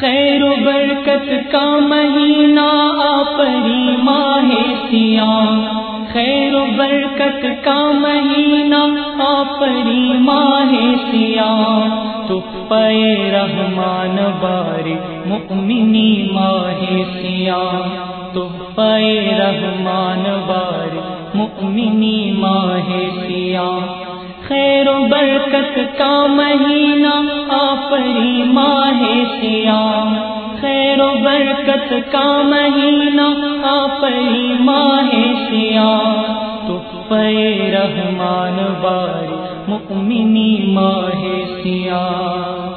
خیر و برکت کا مہینہ آفری ماہ سیام، خیر و برکت کا مہینہ آفری ماہ سیام، تحفہ رحمان باری مؤمنی ماہ سیام، تحفہ رحمان باری مؤمنی ماہ سیام، خیر و برکت کا مہینہ آفری ماہ سیام، خیر و برکت کا مہینہ آفری ماہ سیام، تحفہ رحمان باری مؤمنی ماہ سیام۔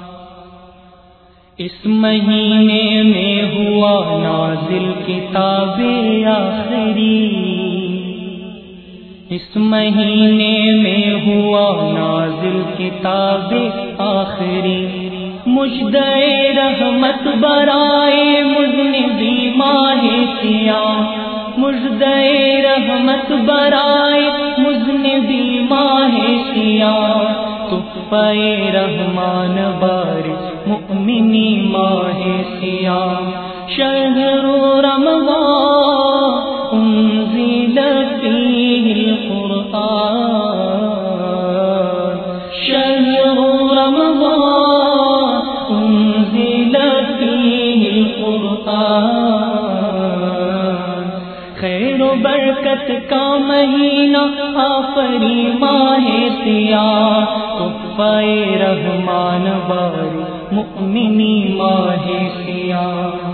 اس مہینے میں ہوا نازل کتاب آخری، اس مہینے میں ہوا نازل کتاب آخری، مژدہ رحمت برائے مذنبی ماہ سیام، مژدہ رحمت برائے مذنبی ماہ سیام، تحفہ رحمان باری مؤمنی ماہ سیام، شہر رمضان انزل فیہ القرآن، شہر رمضان انزل فیہ القرآن، خیر و برکت کا مہینہ آفری ماہ سیام، تحفہ رحمان باری مؤمنی ماہ سیام،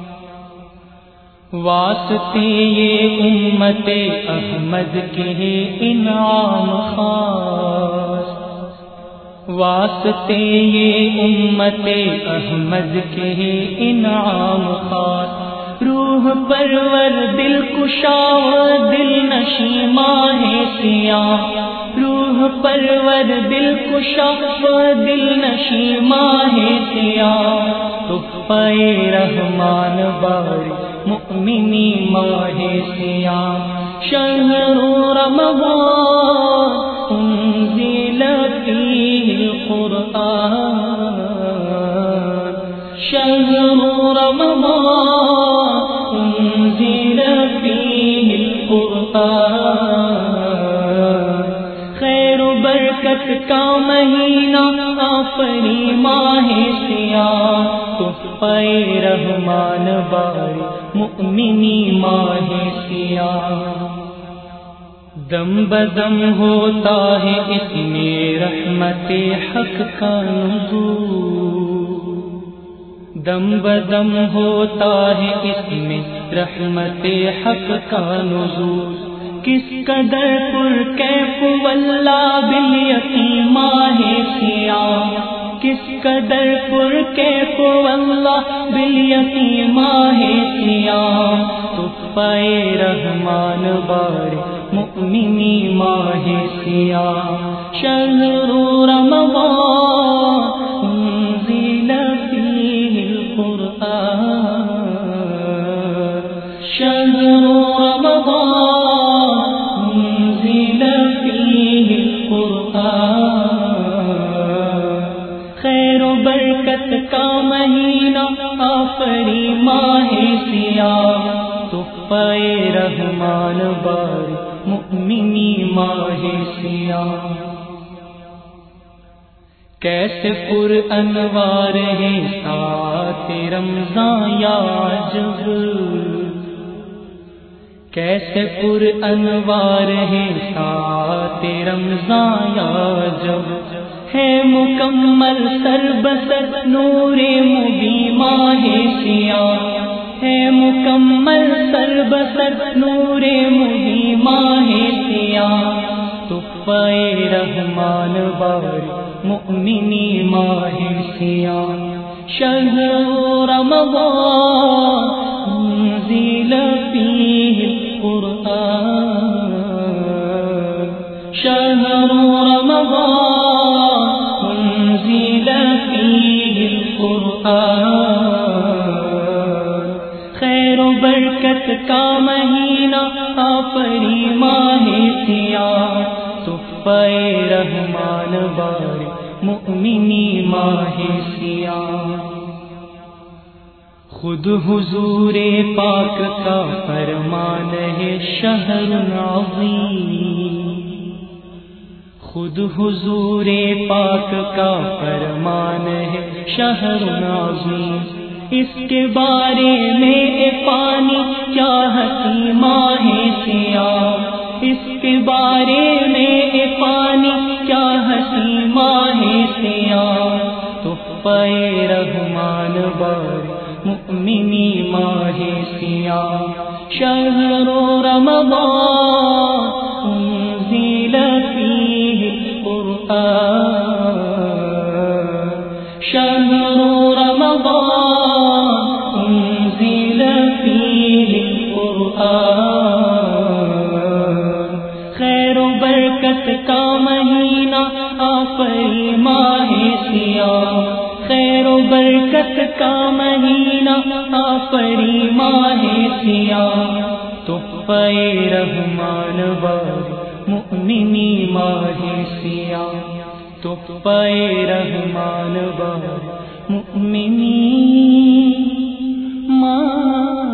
واسطے یہ امت احمد کے انعام خاص، واسطے یہ امت احمد کے انعام خاص، روح پرور دل کشا دل نشی ماہ سیام، روح پرور دل کشا دل نشی ماہ سیام، تحفہ رحمان باری مؤمنی ماہ سیام، شہر رمضان انزل فیہ القرآن، شہر رمضان انزل فیہ القرآن، خیر و برکت کا مہینہ آفری ماہ سیام، تحفہ رحمان باری مؤمنی ماہ سیام، دم بدم ہوتا ہے اس میں رحمت حق کا نزول، دم بدم ہوتا ہے اس میں رحمت حق کا نزول، کس قدر پرکیف واللہ بالیقین ماہ سیام، کس قدر پرکیف واللہ بالیقین ماہ سیام، تحفہ رحمان باری مؤمنی ماہ سیام، شہر رمضان انزل فیہ القرآن، شہر رمضان انزل فیہ القرآن، خیر و برکت کا مہینہ آفری ماہ سیام، تحفہ رحمان باری مؤمنی ماہ سیام، کیسے پر انوار ہے ساتھ رمضان یا عجب، کیسے پر انوار ہے ساتھ رمضان یا عجب، ہے مکمل سر بسر نور مبین ماہ سیام، ہے مکمل سر بسر نور مبین ماہ سیام، تحفہ رحمان باری مؤمنی ماہ سیام، شہر رمضان انزل فیہ القرآن، شہر رمضان انزل فیہ القرآن، خیر و برکت کا مہینہ آفری ماہ سیام، تحفہ رحمان باری مؤمنی ماہ سیام، خود حضور پاک کا فرمان ہے شہر عظیم، خود حضور پاک کا فرمان ہے شہر عظیم، اس کے بارے میں پانی کیا ہنسی ماہ سیاہ، اس کے بارے میں پانی کیا ہنسی ماہ سیاہ، تحفہ رحمان بار مؤمنی ماہ سیاہ، شہر رمضان انزل فیہ القرآن، شہر رمضان انزل فیہ القرآن، خیر و برکت کا مہینہ آفری ماہ سیاہ، خیر و برکت کا مہینہ آفری ماہ سیاہ، تحفہ رحمان بار مؤمنی ماہ سیاہ، تحفہ رحمان بار مؤمنی ماہ